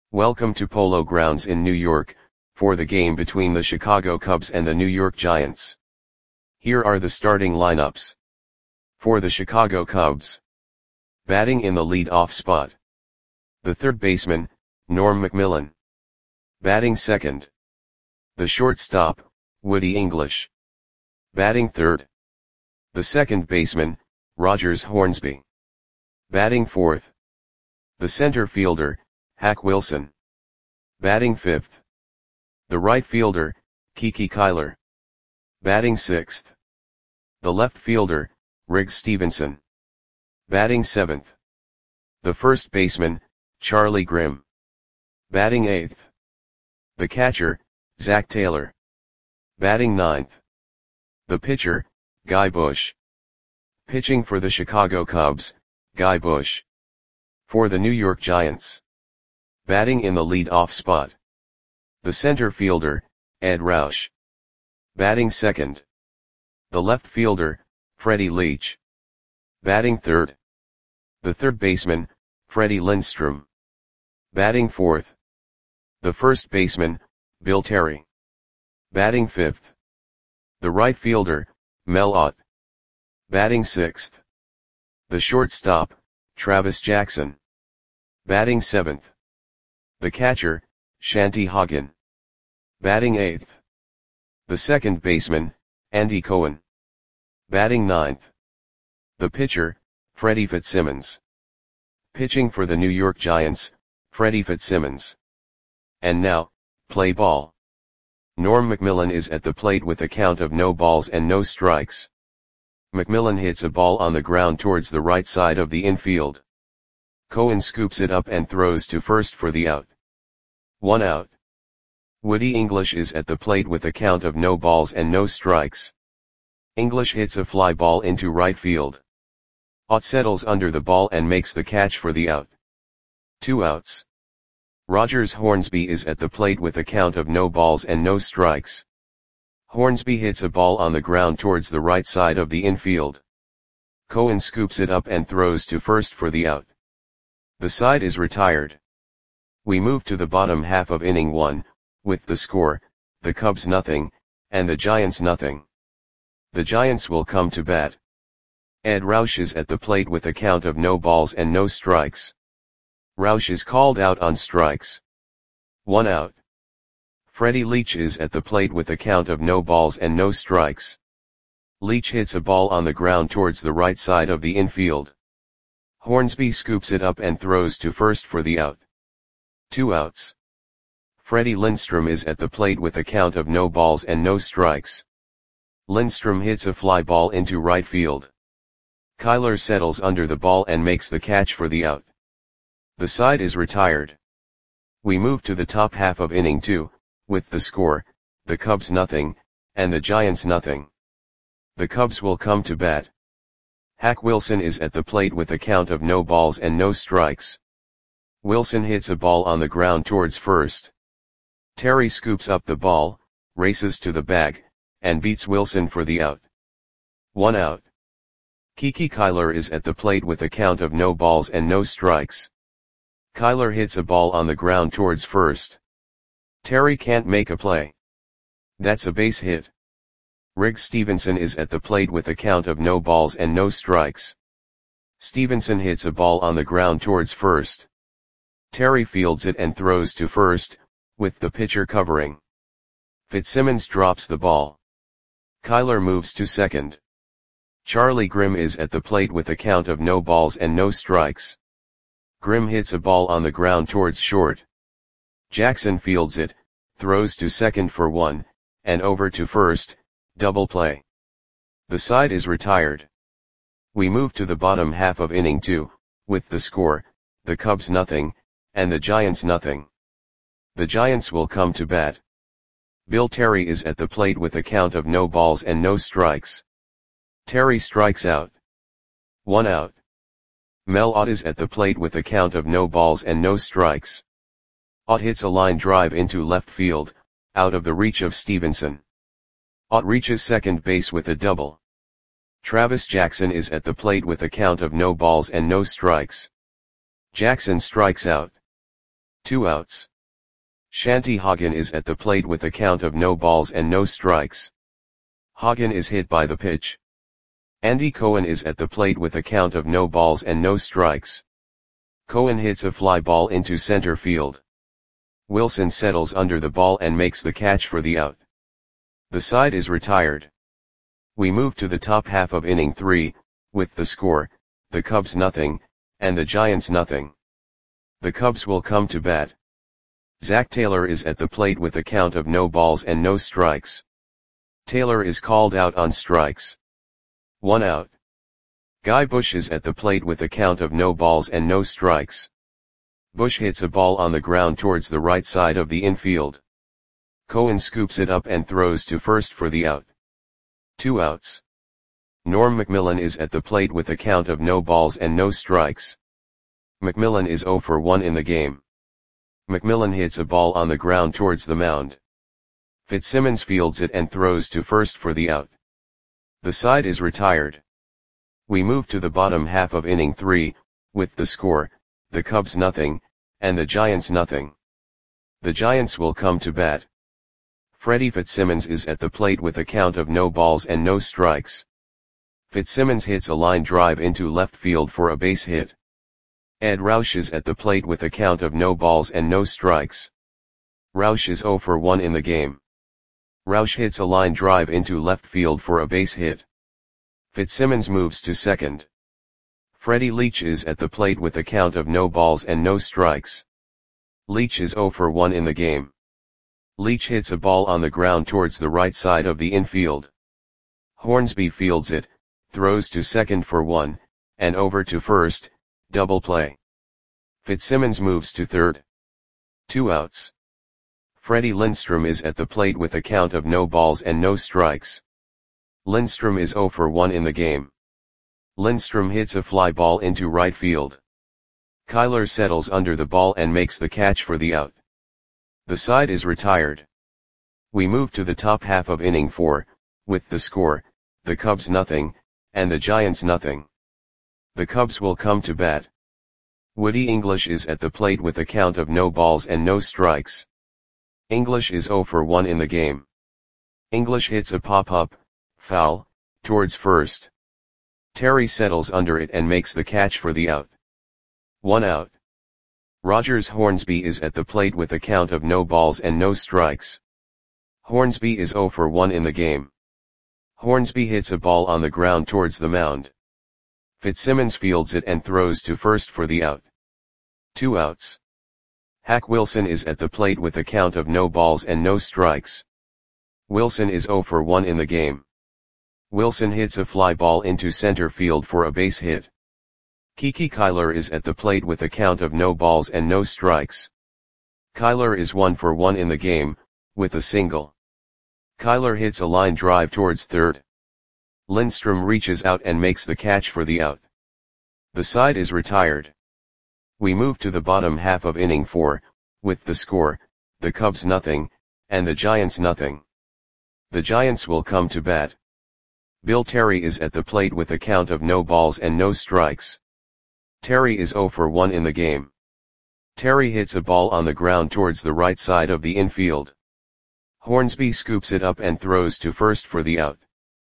Welcome to Polo Grounds in New York, for the game between the Chicago Cubs and the New York Giants. Here are the starting lineups. For the Chicago Cubs. Batting in the lead-off spot. The third baseman, Norm Macmillan. Batting second. The shortstop, Woody English. Batting third. The second baseman, Rogers Hornsby. Batting fourth. The center fielder, Hack Wilson. Batting fifth. The right fielder, Kiki Kyler. Batting sixth. The left fielder, Riggs Stephenson. Batting seventh. The first baseman, Charlie Grimm. Batting eighth. The catcher, Zach Taylor. Batting ninth. The pitcher, Guy Bush. Pitching for the Chicago Cubs, Guy Bush. For the New York Giants. Batting in the lead-off spot. The center fielder, Ed Roush. Batting second. The left fielder, Freddie Leach. Batting third. The third baseman, Freddie Lindstrom. Batting fourth. The first baseman, Bill Terry. Batting fifth. The right fielder, Mel Ott. Batting sixth. The shortstop, Travis Jackson. Batting seventh. The catcher, Shanty Hagen. Batting eighth. The second baseman, Andy Cohen. Batting ninth. The pitcher, Freddie Fitzsimmons. Pitching for the New York Giants, Freddie Fitzsimmons. And now, play ball. Norm Macmillan is at the plate with a count of no balls and no strikes. Macmillan hits a ball on the ground towards the right side of the infield. Cohen scoops it up and throws to first for the out. 1 out. Woody English is at the plate with a count of no balls and no strikes. English hits a fly ball into right field. Ott settles under the ball and makes the catch for the out. 2 outs. Rogers Hornsby is at the plate with a count of no balls and no strikes. Hornsby hits a ball on the ground towards the right side of the infield. Cohen scoops it up and throws to first for the out. The side is retired. We move to the bottom half of inning 1, with the score, the Cubs nothing, and the Giants nothing. The Giants will come to bat. Ed Roush is at the plate with a count of no balls and no strikes. Roush is called out on strikes. 1 out. Freddie Leach is at the plate with a count of no balls and no strikes. Leach hits a ball on the ground towards the right side of the infield. Hornsby scoops it up and throws to first for the out. 2 outs. Freddie Lindstrom is at the plate with a count of no balls and no strikes. Lindstrom hits a fly ball into right field. Kyler settles under the ball and makes the catch for the out. The side is retired. We move to the top half of inning 2, with the score, the Cubs nothing, and the Giants nothing. The Cubs will come to bat. Hack Wilson is at the plate with a count of no balls and no strikes. Wilson hits a ball on the ground towards first. Terry scoops up the ball, races to the bag, and beats Wilson for the out. 1 out. Kiki Kyler is at the plate with a count of no balls and no strikes. Kyler hits a ball on the ground towards first. Terry can't make a play. That's a base hit. Riggs Stephenson is at the plate with a count of no balls and no strikes. Stephenson hits a ball on the ground towards first. Terry fields it and throws to first, with the pitcher covering. Fitzsimmons drops the ball. Kyler moves to second. Charlie Grimm is at the plate with a count of no balls and no strikes. Grimm hits a ball on the ground towards short. Jackson fields it, throws to second for 1, and over to first, double play. The side is retired. We move to the bottom half of inning 2, with the score, the Cubs nothing, and the Giants nothing. The Giants will come to bat. Bill Terry is at the plate with a count of no balls and no strikes. Terry strikes out. 1 out. Mel Ott is at the plate with a count of no balls and no strikes. Ott hits a line drive into left field, out of the reach of Stephenson. Ott reaches second base with a double. Travis Jackson is at the plate with a count of no balls and no strikes. Jackson strikes out. 2 outs. Shanti Hagen is at the plate with a count of no balls and no strikes. Hagen is hit by the pitch. Andy Cohen is at the plate with a count of no balls and no strikes. Cohen hits a fly ball into center field. Wilson settles under the ball and makes the catch for the out. The side is retired. We move to the top half of inning 3, with the score, the Cubs nothing, and the Giants nothing. The Cubs will come to bat. Zach Taylor is at the plate with a count of no balls and no strikes. Taylor is called out on strikes. 1 out. Guy Bush is at the plate with a count of no balls and no strikes. Bush hits a ball on the ground towards the right side of the infield. Cohen scoops it up and throws to first for the out. 2 outs. Norm McMillan is at the plate with a count of no balls and no strikes. McMillan is 0 for 1 in the game. McMillan hits a ball on the ground towards the mound. Fitzsimmons fields it and throws to first for the out. The side is retired. We move to the bottom half of inning 3, with the score, the Cubs nothing, and the Giants nothing. The Giants will come to bat. Freddie Fitzsimmons is at the plate with a count of no balls and no strikes. Fitzsimmons hits a line drive into left field for a base hit. Ed Roush is at the plate with a count of no balls and no strikes. Roush is 0 for 1 in the game. Roush hits a line drive into left field for a base hit. Fitzsimmons moves to second. Freddie Leach is at the plate with a count of no balls and no strikes. Leach is 0 for 1 in the game. Leach hits a ball on the ground towards the right side of the infield. Hornsby fields it, throws to second for 1, and over to first, double play. Fitzsimmons moves to third. 2 outs. Freddie Lindstrom is at the plate with a count of no balls and no strikes. Lindstrom is 0 for 1 in the game. Lindstrom hits a fly ball into right field. Kyler settles under the ball and makes the catch for the out. The side is retired. We move to the top half of inning 4, with the score, the Cubs nothing, and the Giants nothing. The Cubs will come to bat. Woody English is at the plate with a count of no balls and no strikes. English is 0 for 1 in the game. English hits a pop-up, foul, towards first. Terry settles under it and makes the catch for the out. 1 out. Rogers Hornsby is at the plate with a count of no balls and no strikes. Hornsby is 0 for 1 in the game. Hornsby hits a ball on the ground towards the mound. Fitzsimmons fields it and throws to first for the out. 2 outs. Hack Wilson is at the plate with a count of no balls and no strikes. Wilson is 0 for 1 in the game. Wilson hits a fly ball into center field for a base hit. Kiki Kyler is at the plate with a count of no balls and no strikes. Kyler is 1 for 1 in the game, with a single. Kyler hits a line drive towards third. Lindstrom reaches out and makes the catch for the out. The side is retired. We move to the bottom half of inning 4, with the score, the Cubs nothing, and the Giants nothing. The Giants will come to bat. Bill Terry is at the plate with a count of no balls and no strikes. Terry is 0 for 1 in the game. Terry hits a ball on the ground towards the right side of the infield. Hornsby scoops it up and throws to first for the out.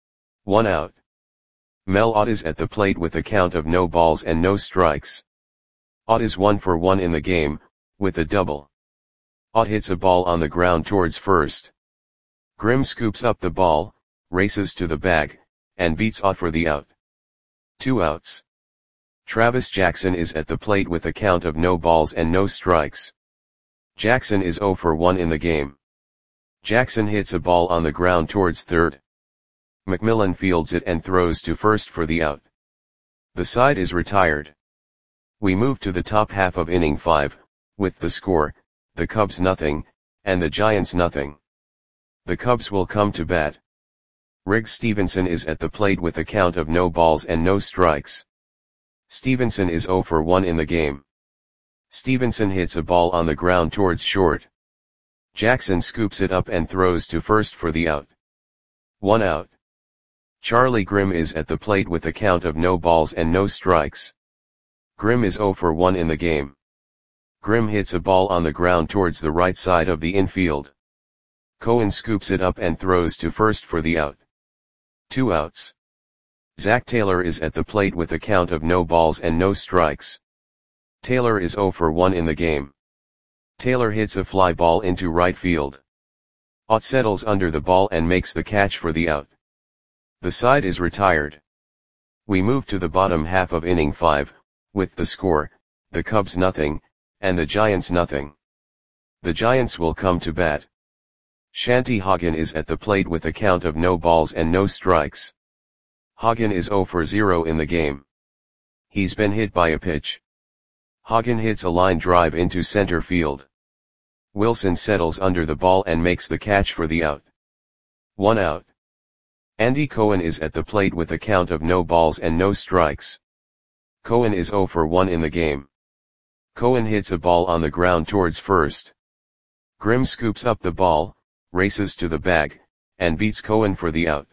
1 out. Mel Ott is at the plate with a count of no balls and no strikes. Ott is 1 for 1 in the game, with a double. Ott hits a ball on the ground towards first. Grimm scoops up the ball, races to the bag, and beats Ott for the out. 2 outs. Travis Jackson is at the plate with a count of no balls and no strikes. Jackson is 0 for 1 in the game. Jackson hits a ball on the ground towards third. McMillan fields it and throws to first for the out. The side is retired. We move to the top half of inning 5, with the score, the Cubs nothing, and the Giants nothing. The Cubs will come to bat. Riggs Stevenson is at the plate with a count of no balls and no strikes. Stevenson is 0 for 1 in the game. Stevenson hits a ball on the ground towards short. Jackson scoops it up and throws to first for the out. 1 out. Charlie Grimm is at the plate with a count of no balls and no strikes. Grimm is 0 for 1 in the game. Grimm hits a ball on the ground towards the right side of the infield. Cohen scoops it up and throws to first for the out. 2 outs. Zach Taylor is at the plate with a count of no balls and no strikes. Taylor is 0 for 1 in the game. Taylor hits a fly ball into right field. Ott settles under the ball and makes the catch for the out. The side is retired. We move to the bottom half of inning 5, with the score, the Cubs nothing, and the Giants nothing. The Giants will come to bat. Shanty Hagen is at the plate with a count of no balls and no strikes. Hagen is 0 for 0 in the game. He's been hit by a pitch. Hagen hits a line drive into center field. Wilson settles under the ball and makes the catch for the out. 1 out. Andy Cohen is at the plate with a count of no balls and no strikes. Cohen is 0 for 1 in the game. Cohen hits a ball on the ground towards first. Grimm scoops up the ball, races to the bag, and beats Cohen for the out.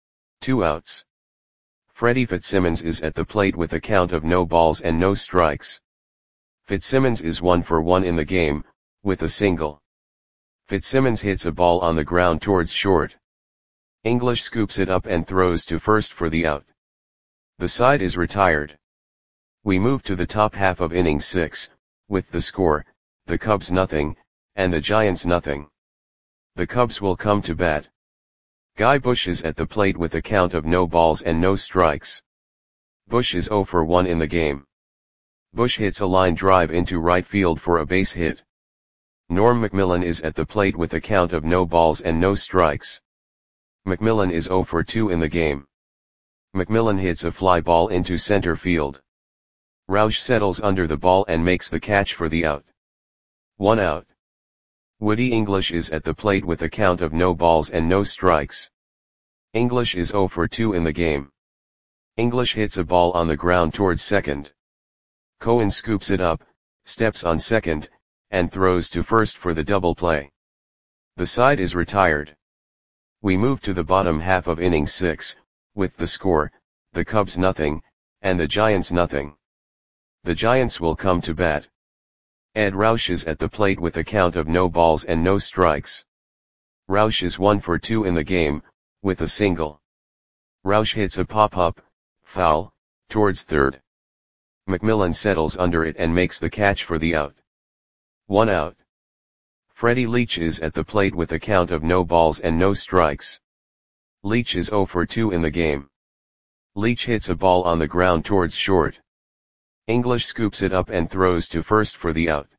2 outs. Freddie Fitzsimmons is at the plate with a count of no balls and no strikes. Fitzsimmons is 1 for 1 in the game, with a single. Fitzsimmons hits a ball on the ground towards short. English scoops it up and throws to first for the out. The side is retired. We move to the top half of inning 6, with the score, the Cubs nothing, and the Giants nothing. The Cubs will come to bat. Guy Bush is at the plate with a count of no balls and no strikes. Bush is 0 for 1 in the game. Bush hits a line drive into right field for a base hit. Norm McMillan is at the plate with a count of no balls and no strikes. McMillan is 0 for 2 in the game. McMillan hits a fly ball into center field. Roush settles under the ball and makes the catch for the out. 1 out. Woody English is at the plate with a count of no balls and no strikes. English is 0 for 2 in the game. English hits a ball on the ground towards second. Cohen scoops it up, steps on second, and throws to first for the double play. The side is retired. We move to the bottom half of inning 6, with the score, the Cubs nothing, and the Giants nothing. The Giants will come to bat. Ed Roush is at the plate with a count of no balls and no strikes. Roush is 1 for 2 in the game, with a single. Roush hits a pop-up, foul, towards third. McMillan settles under it and makes the catch for the out. 1 out. Freddie Leach is at the plate with a count of no balls and no strikes. Leach is 0 for 2 in the game. Leach hits a ball on the ground towards short. English scoops it up and throws to first for the out.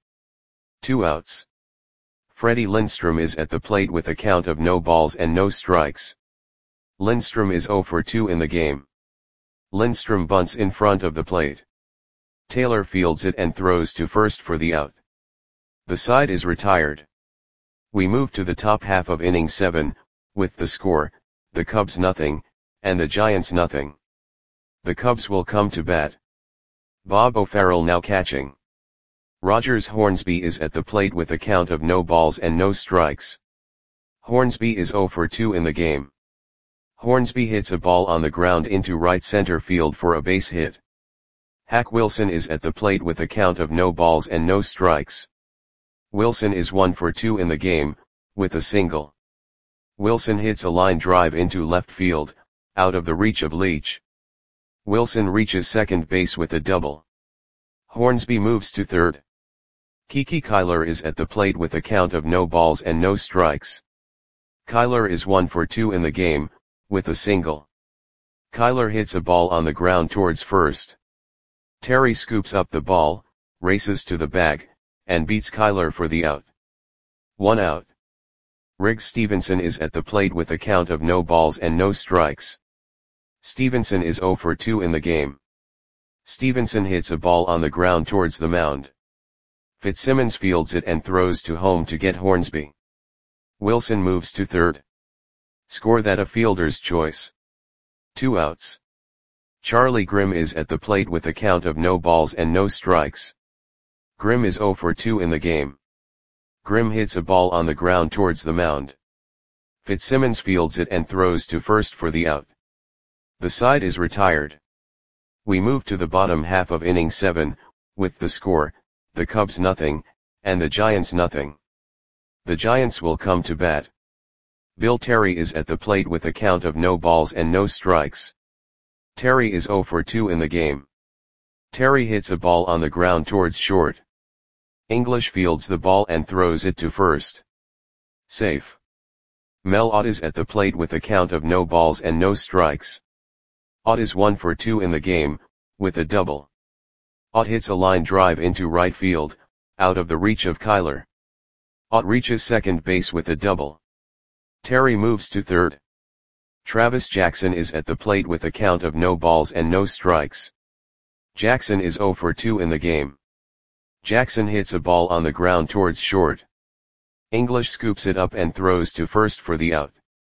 2 outs. Freddie Lindstrom is at the plate with a count of no balls and no strikes. Lindstrom is 0 for 2 in the game. Lindstrom bunts in front of the plate. Taylor fields it and throws to first for the out. The side is retired. We move to the top half of inning 7, with the score, the Cubs nothing, and the Giants nothing. The Cubs will come to bat. Bob O'Farrell now catching. Rogers Hornsby is at the plate with a count of no balls and no strikes. Hornsby is 0 for 2 in the game. Hornsby hits a ball on the ground into right center field for a base hit. Hack Wilson is at the plate with a count of no balls and no strikes. Wilson is 1 for 2 in the game, with a single. Wilson hits a line drive into left field, out of the reach of Leach. Wilson reaches second base with a double. Hornsby moves to third. Kiki Kyler is at the plate with a count of no balls and no strikes. Kyler is 1 for 2 in the game, with a single. Kyler hits a ball on the ground towards first. Terry scoops up the ball, races to the bag, and beats Kyler for the out. 1 out. Riggs Stevenson is at the plate with a count of no balls and no strikes. Stevenson is 0 for 2 in the game. Stevenson hits a ball on the ground towards the mound. Fitzsimmons fields it and throws to home to get Hornsby. Wilson moves to third. Score that a fielder's choice. 2 outs. Charlie Grimm is at the plate with a count of no balls and no strikes. Grimm is 0 for 2 in the game. Grimm hits a ball on the ground towards the mound. Fitzsimmons fields it and throws to first for the out. The side is retired. We move to the bottom half of inning 7, with the score, the Cubs nothing, and the Giants nothing. The Giants will come to bat. Bill Terry is at the plate with a count of no balls and no strikes. Terry is 0 for 2 in the game. Terry hits a ball on the ground towards short. English fields the ball and throws it to first. Safe. Mel Ott is at the plate with a count of no balls and no strikes. Ott is 1 for 2 in the game, with a double. Ott hits a line drive into right field, out of the reach of Kyler. Ott reaches second base with a double. Terry moves to third. Travis Jackson is at the plate with a count of no balls and no strikes. Jackson is 0 for 2 in the game. Jackson hits a ball on the ground towards short. English scoops it up and throws to first for the out.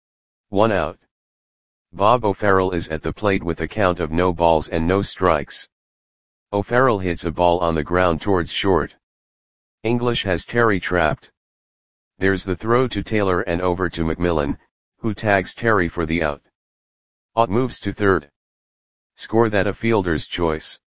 1 out. Bob O'Farrell is at the plate with a count of no balls and no strikes. O'Farrell hits a ball on the ground towards short. English has Terry trapped. There's the throw to Taylor and over to McMillan, who tags Terry for the out. Ott moves to third. Score that a fielder's choice.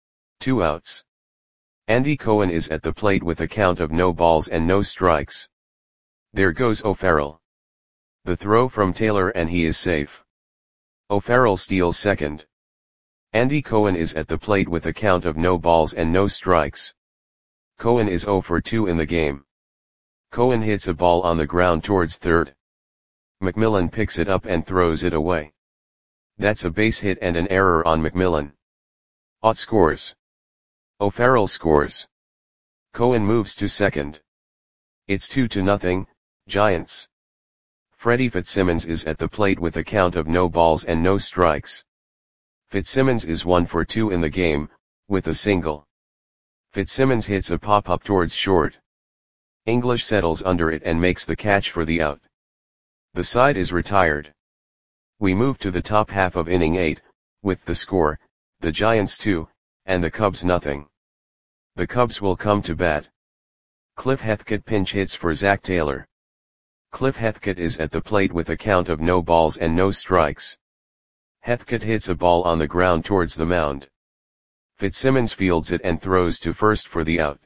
2 outs. Andy Cohen is at the plate with a count of no balls and no strikes. There goes O'Farrell. The throw from Taylor and he is safe. O'Farrell steals second. Andy Cohen is at the plate with a count of no balls and no strikes. Cohen is 0 for 2 in the game. Cohen hits a ball on the ground towards third. McMillan picks it up and throws it away. That's a base hit and an error on McMillan. Ott scores. O'Farrell scores. Cohen moves to second. It's 2-0, Giants. Freddie Fitzsimmons is at the plate with a count of no balls and no strikes. Fitzsimmons is 1 for 2 in the game, with a single. Fitzsimmons hits a pop-up towards short. English settles under it and makes the catch for the out. The side is retired. We move to the top half of inning 8, with the score, the Giants 2, and the Cubs nothing. The Cubs will come to bat. Cliff Heathcote pinch hits for Zach Taylor. Cliff Heathcote is at the plate with a count of no balls and no strikes. Heathcote hits a ball on the ground towards the mound. Fitzsimmons fields it and throws to first for the out.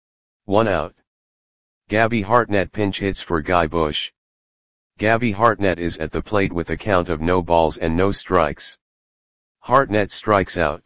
1 out. Gabby Hartnett pinch hits for Guy Bush. Gabby Hartnett is at the plate with a count of no balls and no strikes. Hartnett strikes out.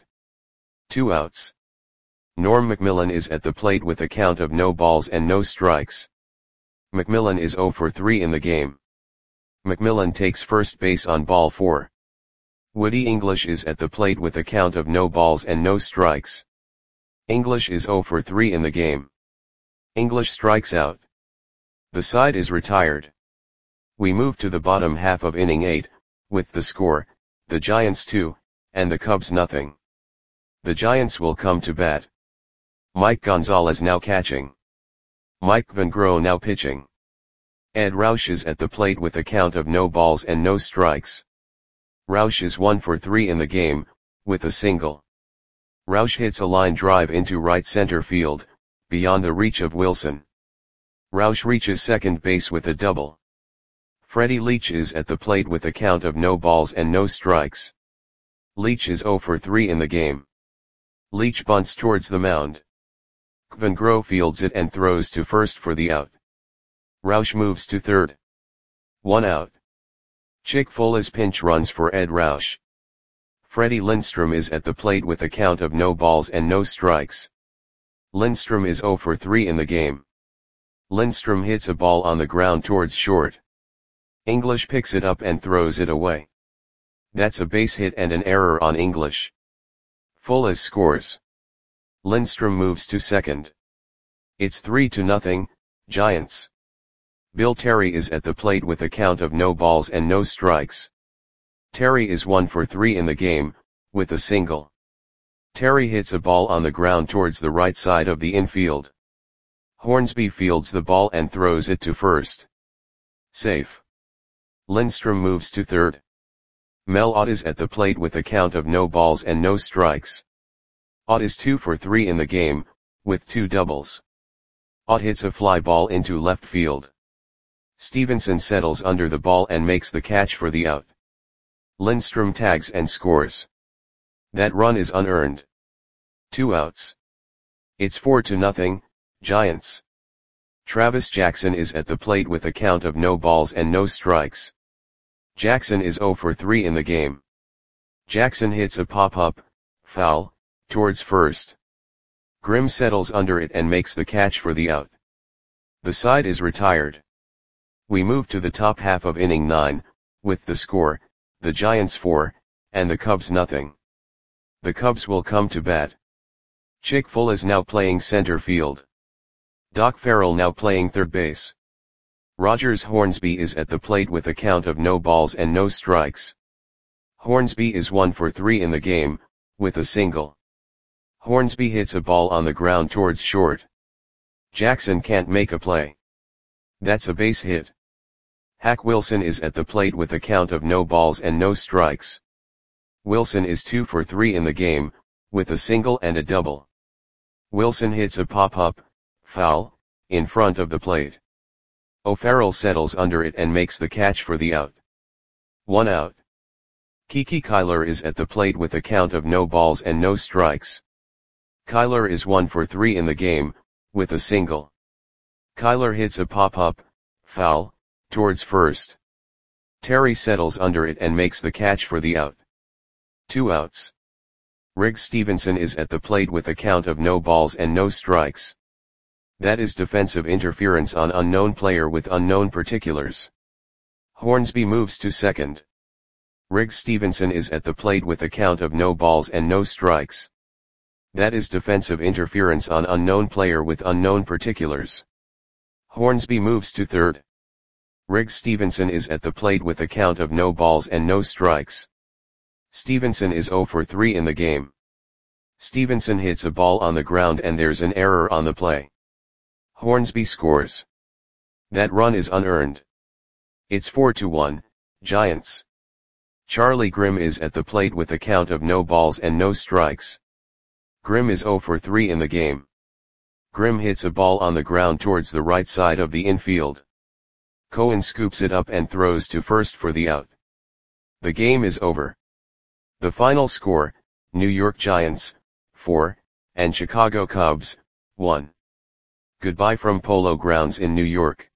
2 outs. Norm McMillan is at the plate with a count of no balls and no strikes. McMillan is 0 for 3 in the game. McMillan takes first base on ball 4. Woody English is at the plate with a count of no balls and no strikes. English is 0 for 3 in the game. English strikes out. The side is retired. We move to the bottom half of inning 8, with the score, the Giants 2, and the Cubs nothing. The Giants will come to bat. Mike Gonzalez now catching. Mike Van Groh now pitching. Ed Roush is at the plate with a count of no balls and no strikes. Roush is 1 for 3 in the game, with a single. Roush hits a line drive into right center field, beyond the reach of Wilson. Roush reaches second base with a double. Freddie Leach is at the plate with a count of no balls and no strikes. Leach is 0 for 3 in the game. Leach bunts towards the mound. Van Groh fields it and throws to first for the out. Roush moves to third. 1 out. Chick Folas pinch runs for Ed Roush. Freddie Lindstrom is at the plate with a count of no balls and no strikes. Lindstrom is 0 for 3 in the game. Lindstrom hits a ball on the ground towards short. English picks it up and throws it away. That's a base hit and an error on English. Folas scores. Lindstrom moves to second. It's 3-0, Giants. Bill Terry is at the plate with a count of no balls and no strikes. Terry is 1 for 3 in the game, with a single. Terry hits a ball on the ground towards the right side of the infield. Hornsby fields the ball and throws it to first. Safe. Lindstrom moves to third. Mel Ott is at the plate with a count of no balls and no strikes. Ott is 2 for 3 in the game, with 2 doubles. Ott hits a fly ball into left field. Stevenson settles under the ball and makes the catch for the out. Lindstrom tags and scores. That run is unearned. 2 outs. It's 4-0, Giants. Travis Jackson is at the plate with a count of no balls and no strikes. Jackson is 0 for 3 in the game. Jackson hits a pop-up, foul, towards first. Grimm settles under it and makes the catch for the out. The side is retired. We move to the top half of inning 9, with the score, the Giants 4, and the Cubs nothing. The Cubs will come to bat. Chick Full is now playing center field. Doc Farrell now playing third base. Rogers Hornsby is at the plate with a count of no balls and no strikes. Hornsby is 1 for 3 in the game, with a single. Hornsby hits a ball on the ground towards short. Jackson can't make a play. That's a base hit. Hack Wilson is at the plate with a count of no balls and no strikes. Wilson is 2 for 3 in the game, with a single and a double. Wilson hits a pop-up, foul, in front of the plate. O'Farrell settles under it and makes the catch for the out. 1 out. Kiki Kyler is at the plate with a count of no balls and no strikes. Kyler is 1 for 3 in the game, with a single. Kyler hits a pop-up, foul, towards first. Terry settles under it and makes the catch for the out. 2 outs. Riggs Stevenson is at the plate with a count of no balls and no strikes. That is defensive interference on unknown player with unknown particulars. Hornsby moves to second. Riggs Stevenson is at the plate with a count of no balls and no strikes. That is defensive interference on unknown player with unknown particulars. Hornsby moves to third. Riggs Stevenson is at the plate with a count of no balls and no strikes. Stevenson is 0 for 3 in the game. Stevenson hits a ball on the ground and there's an error on the play. Hornsby scores. That run is unearned. It's 4-1, Giants. Charlie Grimm is at the plate with a count of no balls and no strikes. Grimm is 0 for 3 in the game. Grimm hits a ball on the ground towards the right side of the infield. Cohen scoops it up and throws to first for the out. The game is over. The final score, New York Giants, 4, and Chicago Cubs, 1. Goodbye from Polo Grounds in New York.